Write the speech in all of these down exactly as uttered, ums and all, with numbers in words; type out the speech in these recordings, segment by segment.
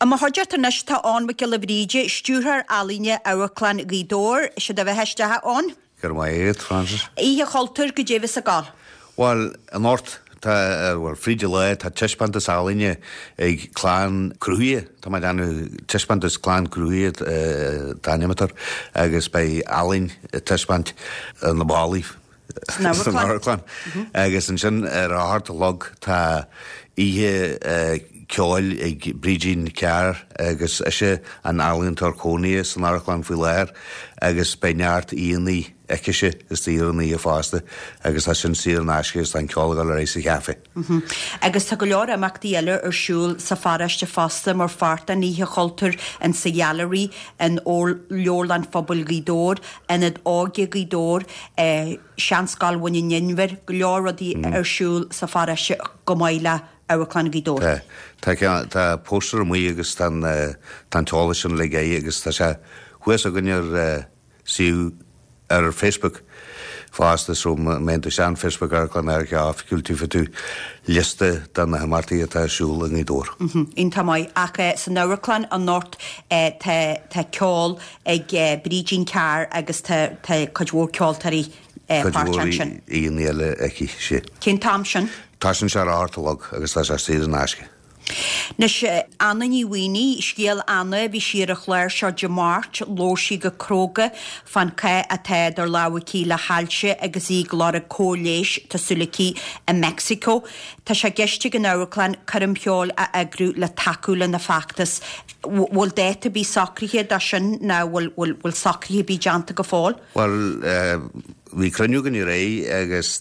A má hoidir tar nes tá an me le bríide stúrthar alíne áhaclan rídór se da bheith heistethe an? Gur mai éad, Francis. Ihe choltar go dévis a gáil. Well, an ort tá well fríide le tá tiispantas alíne ag clán cruúie, tá mai danu tiispantas clán cruúie dánimetar agus bei alín tiispant an na bálíh. Snarclan. Agus an sin ar a hart log tá ihe ceáil ag brídín cear agusise an alín tarcónia san Arclan fú léir agus bei neart íonaí eiciise is tíonaí a fásta agus sin sír an ascais an ceáil a rééis a cheafa. Agus tá go leor amachtaí eile ar siúil sa fáiste fásta mar farta níthe choltar an sa gallery an ó leorlan fphobal rídór an ad áge rídór seanscal bhain inver go leor a dí ar siúil sa fáiste go maile áhaclan rídór. Tá póstar mí agus tan tála sin le gaí agus tá se chuas a gunnear siú ar Facebook fásta som menta sean Facebook arclan ar ce áfiúiltí fa tú liste dan na hamartaí atá siúil in dór. In tá mai ach san áhaclan an nort tá ceáil ag brídín cear agus tá coidhór ceáiltarí páirtean sin. Íon eile aici sé. Cén tám sin? Tá sin se artalog agus tá sé sír an asce. Nes Anna ní Winnie scéal Anna bhí siar a chléir seo de Mart lóisí go cróga fan ce a tead ar láhací le hálse agus í glár a cóléis tásúlací a Mexico. Tá sé geiste an áhaclan chuimpeol a agrú le takeúla na factas. Bhfuil déta bí sacrithe da sin ná bhfuil sacrithe bí deanta go fáil? Well, bhí cruniú gan i ré agus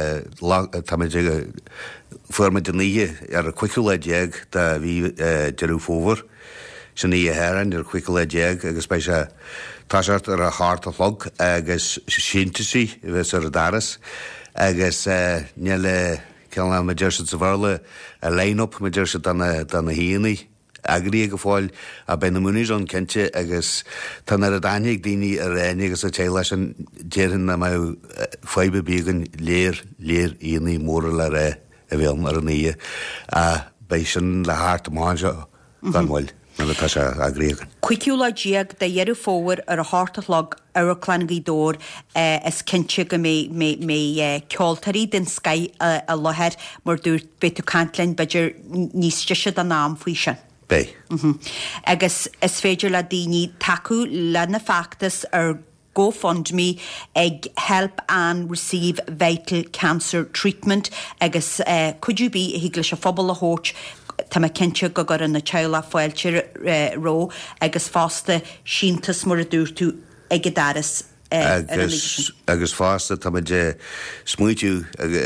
tá forma de níe ar a cuiiciúla déag da bhí deú fóver sin í a heran ar cuiiciúla déag agus bei se táseart ar a háart a log agus síntasí bheits ar a daras agus ne le ceanna me deir sa bhharla a line-up me deir sa dan na híanaí agrií go fáil a ben na múnis an cente agus tan ar a dainnig daoine a réine agus a téile sin déan na má feibe bígan léir léir íonaí móra le ré a bhfuil mar an íe a bei sin le háart máise gan bhil na le tá se agrégan. Cuiciúla díag de dhearú fóhar ar a háartalog ar a clangaí dór is cinse go mé ceoltarí den Sky a lohead mar dúirt betu cantlainn beidir níos deise an nám faoi sin. Bei. Agus is féidir le daoine takeú le na factas ar GoFundMe ag help and receive vital cancer treatment agus uh, could you be higla se phobal a hót tá me cinse go gur an na teile fáilte ró agus fásta síntas mar a dúir tú ag daras agus agus fásta tá me de smuitiú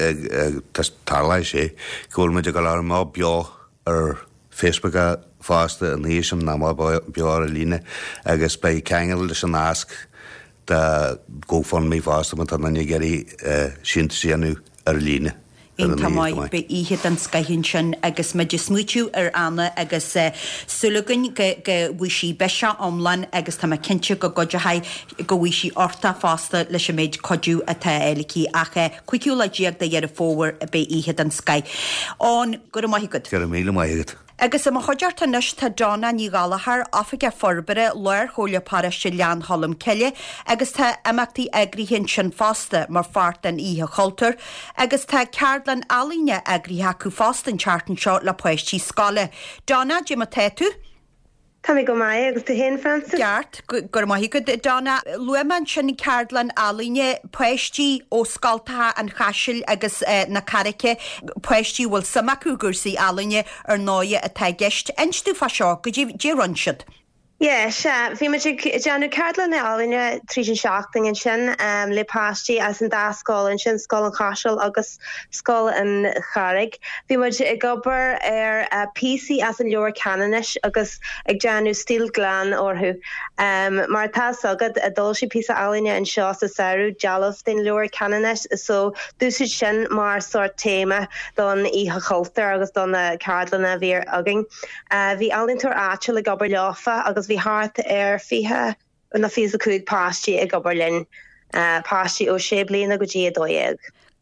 tarlai sé gohfuil me de go lá má beo ar Facebook a fásta an híisiom ná má beo ar a líne agus bei ceangail leis an asc da GoFundMe fásta man tan na geirí síntasí anú ar líne. In tamáid be iad an scaihinn sin agus me de smuitiú ar Anna agus sulagan go bhui sí beise omlan agus tá cinse go goidehaid go bhui sí orta fásta leis sem méid codú a tá eilicí ach cuiciúla díag de dhear a fóhar a be iad an Sky. Ón gur maithigad. Gur míle maithigad. Agus am choideart nes tá Donna ní galahar áfaige forbere leir chola páiste lean hallam ceile agus tá amachtaí agrihinn sin fásta mar fart an ihe choltar agus tá ceardlan alíne agríthe acu fástan chartan seo le poisttí scala. Donna Jim a téú? Tá go mai agus de hen Francis. Geart gur maithí go Donna luman sin ceardlan alíne poisttí ó scaltathe an chaisiil agus na carice poisttí bhfuil samacú gursaí alíne ar náide a tá geist einstú fa seo go dé runsead. Yeah, se bhí me Jeanna Cardlan na áine trí an seachting an sin um, le pastí as an dáscáil an sin scáil an chaisiil agus scáil an charig. Bhí mu i gobar ar uh, P C as an leor cananis agus ag Jeanú stíl glán orthú. Um, mar tá agad a dulsí pí áine an seo sa saoú dealas den leor cananis so dúsid sin mar sort téma don ihe choltar agus don na Cardlanna bhí agin. Uh, bhí alíntar áte le gobar leofa agus bhí hart ar fihe na fi a cuaig pastí ag gobarlinn uh, pastí ó sé bliana go dé dóag.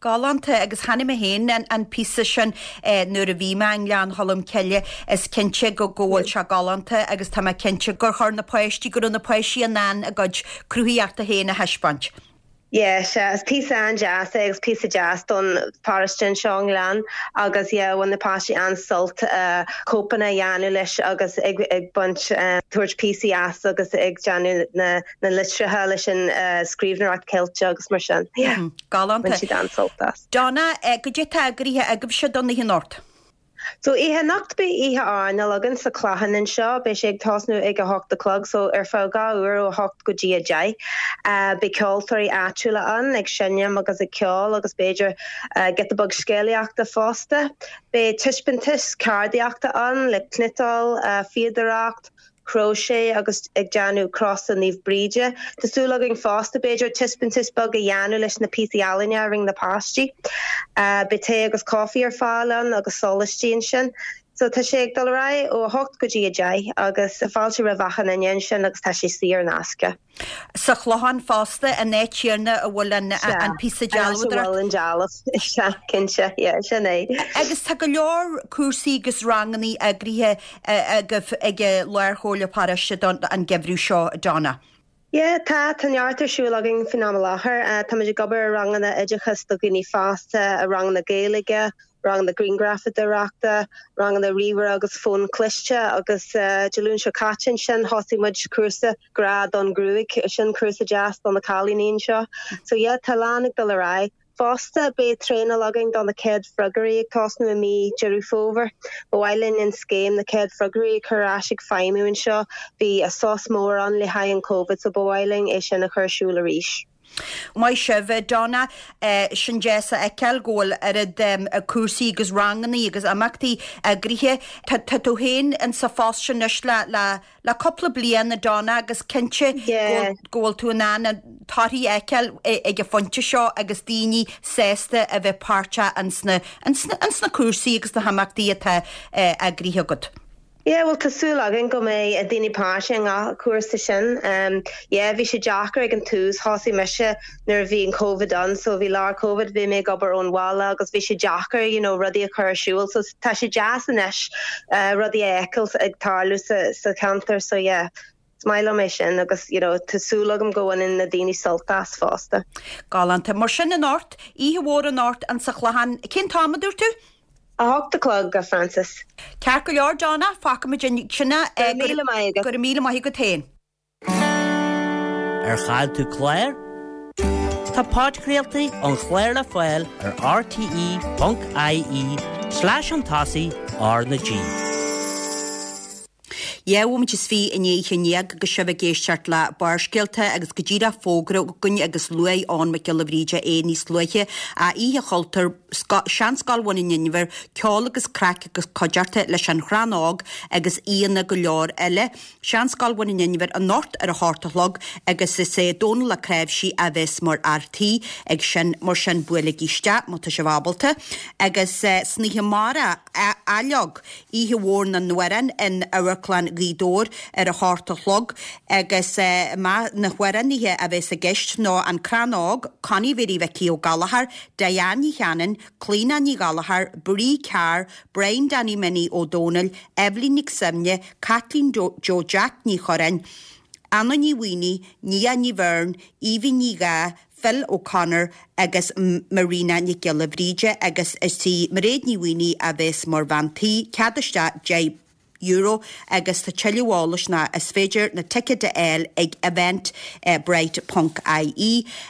Galanta agus hanna a héin an, an písa sin eh, nuair a bhí me lean holm ceile is cinse go ggóil se galanta agus tá cinse gur chur na poisttí gur na poisí an ná a god cruíart a héna heispant. Yeah, as pizza and jazz, agus pizza jazz don Pariston Shonglan, agus yeah, when the pashi and salt, uh, copana yanu lish, agus ig, ig bunch, uh, towards P C S, agus ig janu na, na litra halish and, uh, scrivener at Kelch, agus marshan. Yeah. Mm-hmm. Galanta. When she dan salt das. Donna, uh, could you tag griha agab shadon the north? So ihe nacht be ihe ar na login sa clahan in seo be sé tosnu ag a hocht the clug so er fá ga uair ó hocht go dia jai uh, be ceol thorí atúla an ag sinnam agus a ceol agus beidir uh, get the bug scéliaachta fásta be tispintis cardiaachta an le cnitol uh, fiadaracht crochet agus ag janu cross an níomh bríide. Tású login fásta beidir tispintis bug a janu leis na píciáline ring na pastí. Uh, be té agus coffee ar fálan agus solistí sin. So tá sé ag dul ra ó hocht go dí a jai agus a fáilte ra bhachan in sin agus tá sé sír nasca. Sa chlohan fásta a nétíarna a bhfuil an, an písa jalwadar. An jalas, cinse, yeah, sin é. Agus tá go leor cuasaí agus ranganí a gríthe ag leirthóla pariste an gebrú seo Donna. Yeah, tá tanartar siúlagin finamlachar uh, tá muidir gobar rangana idechas do gini fásta a rang na Gaelige, rang na Green Graffitarachta, rang na River agus phone cliste agus uh, Jalún seo cachin sin hosi muid cursa grad on gruig sin cursa jazz on the Calínín seo. So yeah, talánig dul rai. Fásta be tréna logging don the Ked Fruggery cosnu me Jerry Fover. Bwilin in scame the Ked Fruggery Karashik Faimu and seo be a sauce more on le high in COVID so bwiling is in a Kershula Rish. Mai sibh Donna uh, sin jéasa a ceilgóil ar um, a cuasaí agus ranganí agus amachtaí a gríthe tá tú héin an sa fás sin le le le coppla blian na Donna agus cinse ggóil tú ná tarí eiceil ag a fonte seo agus daoine sésta a bheith páirte an sna cuasaí agus na hamachtaí atá uh, a gríthe gud. Yeah, well, tasúlagin go mé a dini páising a cuasa sin. Um, yeah, vi sé jackar ag an tús hosi meise nuair bhí an COVID an, so bhí lár COVID bhí mé gobar ón wala agus bhí sé jackar, you know, rudí a chur siúil, so tá sé jazz in eis uh, rudí eicils ag tarlú sa, sa cantar, so yeah. Smailo me sin agus, you know, tasúlagam goin in na dini soltas fásta. Galanta, mar sin an ort, ihe hór an ort an sa chláhan, cén támadúr tú? A hocht the clug a Francis. Cear go leor Donna, faca me sinna gur míle maithí go tain. Ar chail tú Claire? Tá páidcréaltaí an Chléir le Foiil ar r t e dot i e slash an tasaí ar na G. Jeum is fi in échéag go sibh géisteart le barscéalta agus go ddíra fógra go gunne agus luai an me cilhríide é níos luiche a ihe choultar sean scalhain inniver ceol agus crack agus codearta leis an chranág agus íana go leor eile sean scalhain inniver an nort ar a hátalog agus is sé dóna le creibhsí a bheits mar artí ag sin mar sin buile giste má tá se bhabalta agus sníthe mara aileog ihe hór na nuaran in Auckland Gídór ar a hátalog agus uh, ma na huaraníthe a bheits a gist nó an cranág Connie Veri Vicky ó Galahar, Diane Hannon, Clína ní Galahar, Brí Carr, Brian Danny Minnie O'Donnell, Evelyn Nick Simne, Kathleen Jo, Jo Jack ní Choran, Anna ní Weenie, Nia ní Vern, Evie ní Ga, Phil O'Connor agus Marina ní Gillavríide agus is tí Mairead ní Weenie a bheits mar vantaí cadiste J euro agus tá chiliúálas na is féidir na ticket de eil ag event uh, bright dot I E